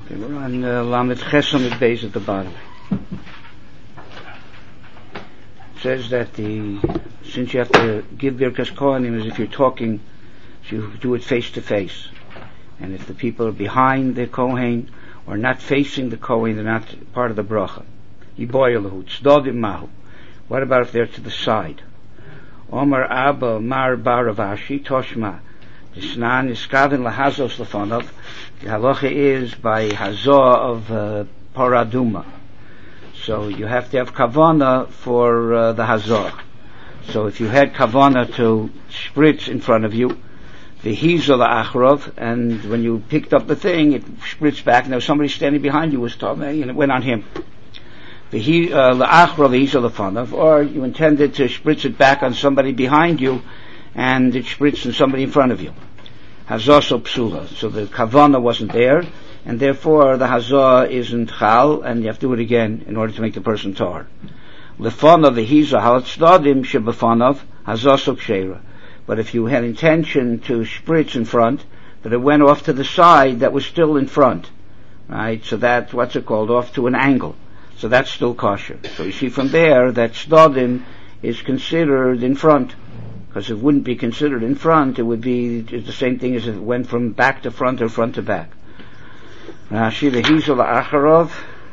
Okay, we're on Lamed Chesam at base at the bottom. It says that since you have to give Birkas Kohanim as if you're talking, so you do it face to face. And if the people are behind the Kohen or not facing the Kohen, they're not part of the bracha. Yiboyalahu, tzdodim mahu. What about if they're to the side? Omar Abba Mar Baravashi Toshma. Disnan iskavin lahazos lefonov. The halacha is by hazah of paraduma. So you have to have kavana for the hazah. So if you had kavana to spritz in front of you, the hizah la'achrov, and when you picked up the thing, it spritzed back, and there was somebody standing behind you was tamei, and it went on him. The la'achrov, the hizah lefonov, or you intended to spritz it back on somebody behind you, and it spritzed on somebody in front of you. Hazah so psula. So the kavana wasn't there, and therefore the hazah isn't chal, and you have to do it again in order to make the person tar. Lefonov the hizah halatzdadim shebefonov hazah so psheira. But if you had intention to spritz in front, but it went off to the side that was still in front, right? So that's what's it called, off to an angle. So that's still kosher. So you see from there that tzdadim is considered in front. Because it wouldn't be considered in front, it would be the same thing as if it went from back to front or front to back. Rashi, the hizah la'acharov,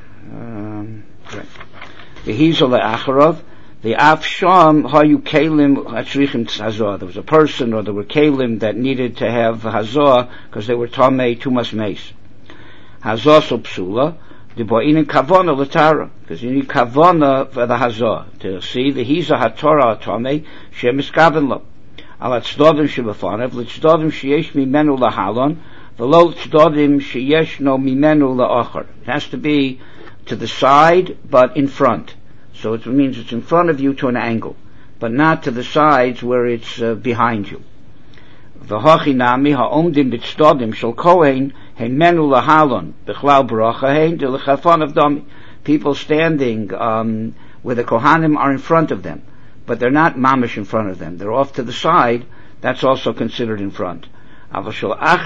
the hizah la'acharov, the afsham hayu kelim hatzrichim tzazah. There was a person, or there were kelim that needed to have hazah because they were tamei tumas meis. Hazah so psula, the bo'inin kavana l'tara, because you need kavana for the hazah to see the hizah hatorah tamei shemiskaven lo. Al tzdodim shebefonav l'tzdodim sheyesh mimenu lahalon v'lo tzdodim sheyesh no mimenu la'achar. It has to be to the side, but in front. So it means it's in front of you to an angle, but not to the sides where it's behind you. V'hachinami ha'omdim b'tzdodim shel kohen heimenu lahalon b'chlal bracha hein d'lechafon of dami. People standing where the kohanim are in front of them, but they're not mamish in front of them. They're off to the side. That's also considered in front. But if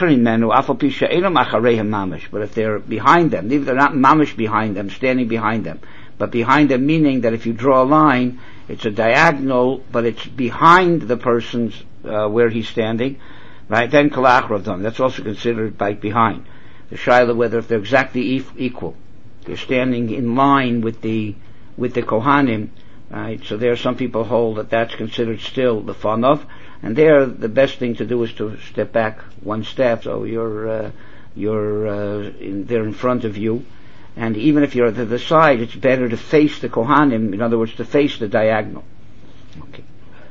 they're behind them, they're not mamish behind them, standing behind them, but behind them meaning that if you draw a line, it's a diagonal, but it's behind the person's where he's standing, right? Then kalachrav dam. That's also considered by behind. The shaila whether if they're exactly equal, they're standing in line with the kohanim, right? So there, some people hold that that's considered still the fanov, and there the best thing to do is to step back one step. So they're in front of you. And even if you're to the side, it's better to face the kohanim. In other words, to face the diagonal. Okay.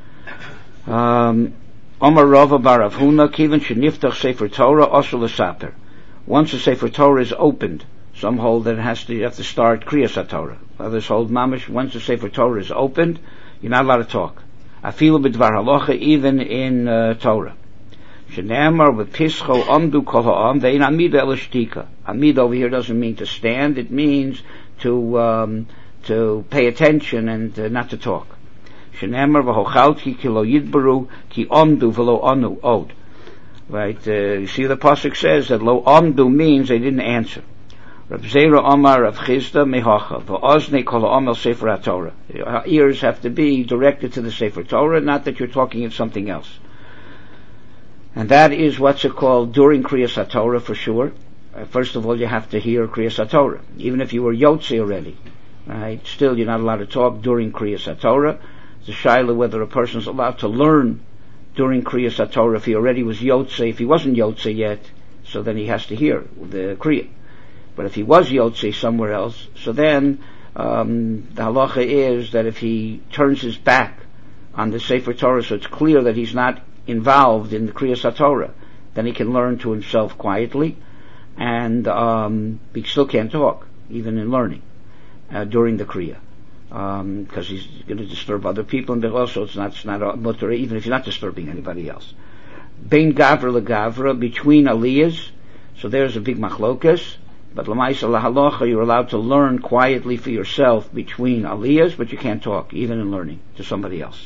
Omar Rava bar Rav Huna kiven sheniftach sefer Torah osur l'saper. Once the sefer Torah is opened, some hold that you have to start kriyas haTorah. Others hold mamish. Once the sefer Torah is opened, you're not allowed to talk. Afilu b'dvar halacha, even in Torah. Shene'emar v'pischo amdu kol ha'am ve'in amida el shtika. Amid over here doesn't mean to stand; it means to pay attention and not to talk. Shene'emar v'hochalti ki lo yidbaru ki amdu v'lo anu od. Right? You see, the pasuk says that lo amdu means they didn't answer. Rav Zera Omar Rav Chizda mehacha v'ozne kol ha'am el sefer haTorah. Our ears have to be directed to the sefer Torah, not that you're talking at something else. And that is what's it called during Kriyas HaTorah for sure. First of all, you have to hear Kriyas HaTorah. Even if you were Yotze already, right? Still, you're not allowed to talk during Kriyas HaTorah. It's a shaila whether a person is allowed to learn during Kriyas HaTorah if he already was Yotze. If he wasn't Yotze yet, so then he has to hear the Kriya. But if he was Yotze somewhere else, so then the halacha is that if he turns his back on the Sefer Torah, so it's clear that he's not involved in the Kriyas HaTorah, then he can learn to himself quietly, and he still can't talk, even in learning, during the Kriya, because he's going to disturb other people, and also it's not a mutter, even if you're not disturbing anybody else. Bein gavra legavra, between aliyahs, so there's a big machlokas, but l'maisa lahalacha, you're allowed to learn quietly for yourself between aliyahs, but you can't talk, even in learning, to somebody else.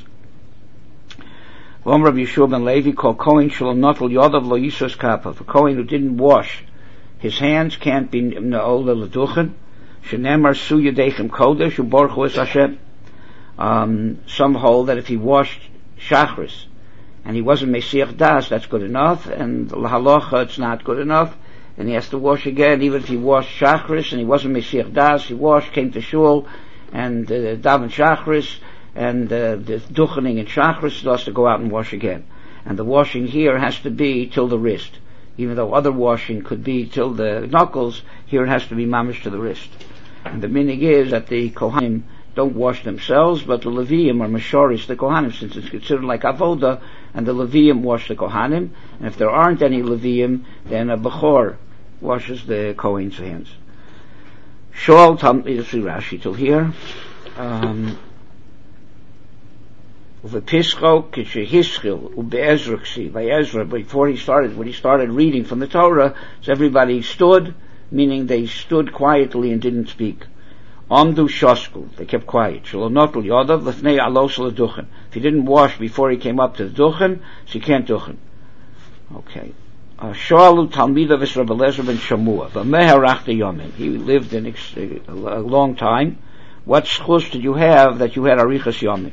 Rav Yeshua ben Levi called Kohen shalom notel yodav lo yisos kappa. For Kohen who didn't wash His hands can't be Na'ola L'Duchen. Shenemar Su Yadechem Kodesh Uborchu Es Hashem. Some hold that if he washed Shachris and he wasn't Mesiach Das, that's good enough, and L'Halacha it's not good enough, and he has to wash again, even if he washed Shachris and he wasn't Mesiach Das, he washed, came to Shul, and daven Shachris, and the duchening in Shachris, he has to go out and wash again. And the washing here has to be till the wrist. Even though other washing could be till the knuckles, here it has to be mamish to the wrist. And the minig is that the Kohanim don't wash themselves, but the Leviim are Mashoris, the Kohanim, since it's considered like Avoda, and the Leviim wash the Kohanim, and if there aren't any Leviim, then a Bechor washes the Kohen's hands. Shol Rashi till here. Uvepischo kishehischil ubeezra ksi by Ezra. When he started reading from the Torah, so everybody stood, meaning they stood quietly and didn't speak. Amdu shoskul, they kept quiet. Shalonotl yodav lefnei alos leduchen. If he didn't wash before he came up to the duchen, so he can't duchen. Okay. Shalu Talmidav is Rabbi Lezer ben Shamua. V'meharachta yomin. He lived in a long time. What schus did you have that you had arichas yomin?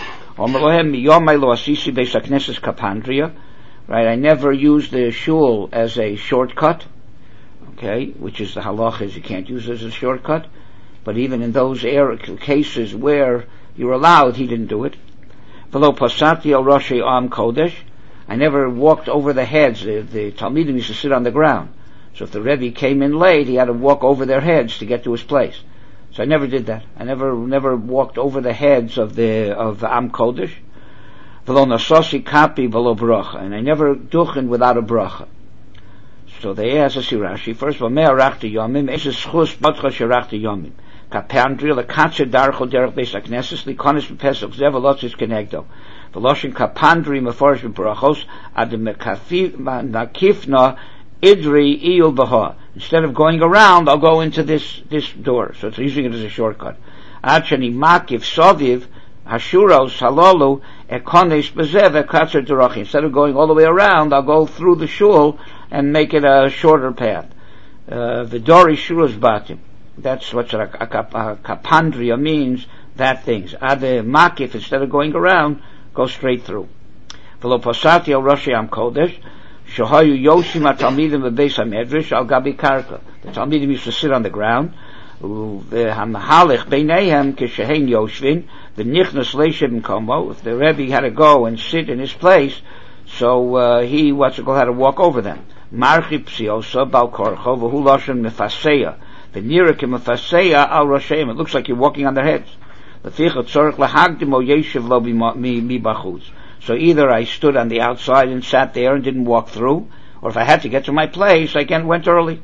Right, I never used the shul as a shortcut, okay, which is the halachas, you can't use it as a shortcut, but even in those cases where you're allowed, he didn't do it. V'lo pasati al roshei am kodesh, I never walked over the heads, the Talmidim used to sit on the ground, so if the Rebbe came in late, he had to walk over their heads to get to his place. So I never did that. I never walked over the heads of Am Kodesh. V'lo nasosi kapi v'lo bracha, and I never duchen without a bracha. So they asked us Rashi first of all, me'arachta yomim, es schus batcha sherachta yomim. Kapandri lekatze darcho derech beis hakneses likonis b'pesach zev v'lotzis kenegdo. V'loshin kapandri meforish b'brachos ad nakifna idri iyul b'ha. Instead of going around, I'll go into this door. So it's using it as a shortcut. Achani makif soviv hashuros halolu ekonis bezev ekatzer derachim. Instead of going all the way around, I'll go through the shul and make it a shorter path. V'dori shuros batim. That's what a kapandria means. That things. Ade makif, instead of going around, go straight through. V'lo pasati al roshi am kodesh. Shohayu yoshim ha-talmidim v'beis ha-medrash al gabi karka. The talmidim used to sit on the ground. V'hamahalech beineihem kishehein yoshvin v'nichnas leishem komo. If the Rebbe had to go and sit in his place, so he had to walk over them. Marchi psiosa bal korcho v'hu loshen mefaseya v'nirakim mefaseya al rosheim. It looks like you're walking on their heads. L'ficha tzorich lahagdim o yeshiv lo mi bachutz. So either I stood on the outside and sat there and didn't walk through, or if I had to get to my place, I went early.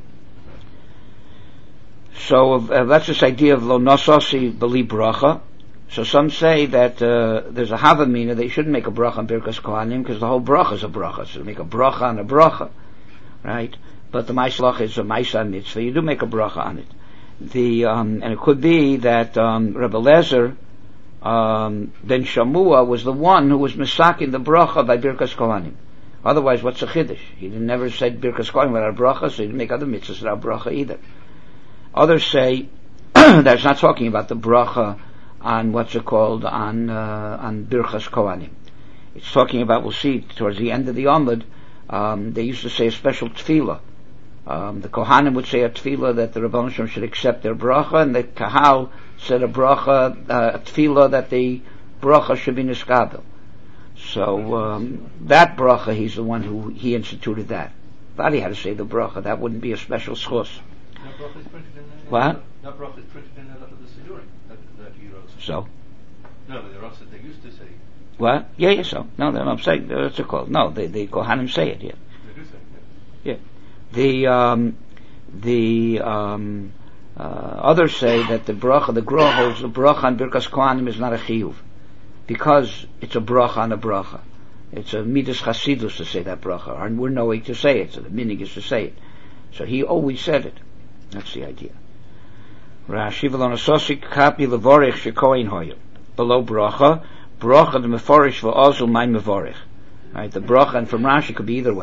So that's this idea of lo nasosi b'li bracha. So some say that there's a havamina they shouldn't make a bracha on Birkas Kohanim because the whole bracha is a bracha. So make a bracha on a bracha, right? But the maislach is a maisa mitzvah. You do make a bracha on it. And it could be that Rebbe Lezer ben Shamua was the one who was misaking the bracha by Birkas Kohanim. Otherwise, what's a chiddush? He never said Birkas Kohanim without a bracha, so he didn't make other mitzvahs without bracha either. Others say that it's not talking about the bracha on on Birkas Kohanim. It's talking about, we'll see towards the end of the Amud, they used to say a special tefillah. The Kohanim would say a tefillah that the Rebbeinu Shem should accept their bracha, and the Kahal said a bracha, a tefillah that the bracha should be niskabel. So that bracha, he's the one who he instituted that. Thought he had to say the bracha. That wouldn't be a special schus. What? That bracha is printed in a lot of the Sidurim that he wrote. So? No, but the Rasa they used to say. What? Yeah, so. No, I'm saying, what's it called? No, the Kohanim say it, yeah. They do say it, yeah. Others say that the bracha, the Gra holds the bracha on Birkas Kohanim is not a chiyuv, because it's a bracha on a bracha. It's a midas chasidus to say that bracha, and we're knowing to say it, so the minig is to say it. So he always said it. That's the idea. Rashi v'lo nasosik kapi levorich shekoin hoyu below bracha the meforish v'ozul mein mevorich. Right, the bracha, and from Rashi could be either way.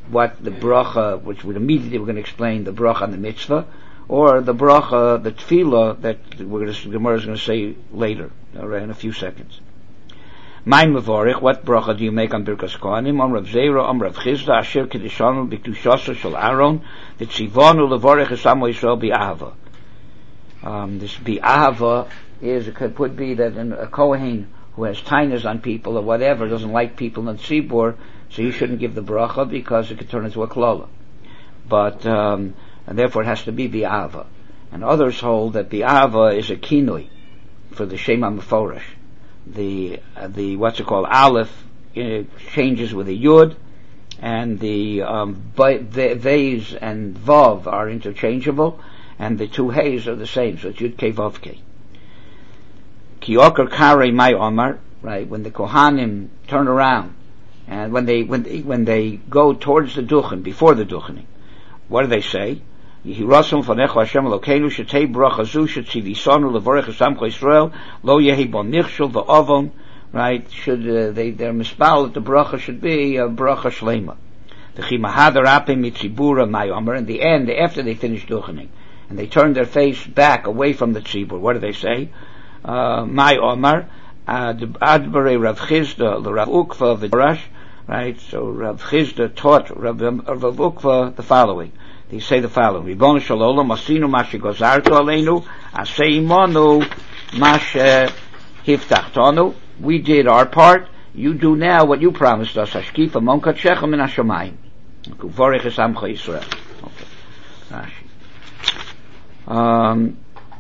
what the bracha, which we're going to explain the bracha on the mitzvah, or the bracha, the tefillah that the Gemara is going to say later, alright, in a few seconds. My mevorich, what bracha do you make on Birkas Kohanim? Rav Zera, Rav Chizda, Asher Kedishanu B'Kedushasa Shel Aaron, the Tzivonu Levorich Esamo Yisrael Bi'ahava. This Bi'ahava could be that a Kohen who has tainas on people or whatever, doesn't like people in the tzibur, so you shouldn't give the bracha because it could turn into a klola. But, and therefore it has to be Bi'ahava. And others hold that Bi'ahava is a kinui for the Shema Meforesh. The what's it called, Aleph, changes with a Yud, and the V's and Vav are interchangeable, and the two Hay's are the same, so it's Yud Kei Vav Kei. Ki Oker Karei Mai Omar, right, when the Kohanim turn around, and when they go towards the Duchen, before the Duchening, what do they say? Yihirasum fanecha Hashem Elokeinu shetei bracha zu shetzivisonu levorech esamcho Yisrael lo yehi bon nichshul va'avon. Right? Should their mispal that the bracha should be a bracha shlema. The chimahadar apim mitzibura my omer. In the end, after they finish duchening, and they turn their face back away from the tzibur, what do they say? My omer adbare Rav Chizda l'Rav Ukva v'Darash. Right? So Rav Chizda taught Rav Ukva the following. They say the following: Ribbono shel olam, asinu ma shegozartu aleinu, aseh imanu ma shehiftachthanu. We did our part. You do now what you promised us. Hashkif amon kadshecha min hashamayim. Uvarech es amcha Yisrael. Okay. Rashi.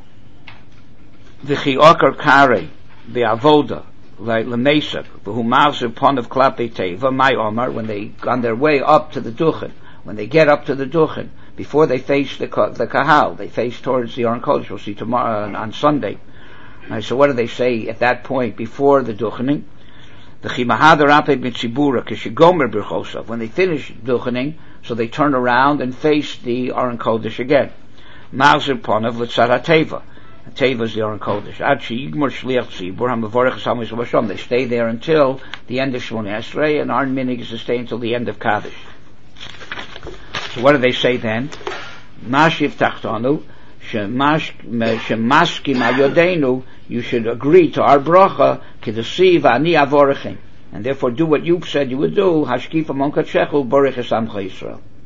V'chi okar karei be'avoda like lemesak v'hu mavzer pon of klape teva my omar, when they on their way up to the duchen. When they get up to the Duchen, before they face the Kahal, they face towards the Aron Kodesh. We'll see tomorrow on Sunday. Right, so what do they say at that point before the Duchening? The Chimahadar Ape Mitzibura Kishigomer Birchosav. When they finish Duchening, so they turn around and face the Aron Kodesh again. Ma'azir Ponav L'tzad HaTeva. Teva is the Aron Kodesh. Ad She'igmor Shliach Tzibur HaMevorech Esam Yisrael B'Shem. They stay there until the end of Shmoneh Esrei, and our minig is to stay until the end of Kaddish. So what do they say then? Mashiv tachtanu, shemaskim ayodenu, you should agree to our bracha, kedesiv ani avorechim, and therefore do what you said you would do, hashkif amon kadshechu, borech es amcha Yisrael.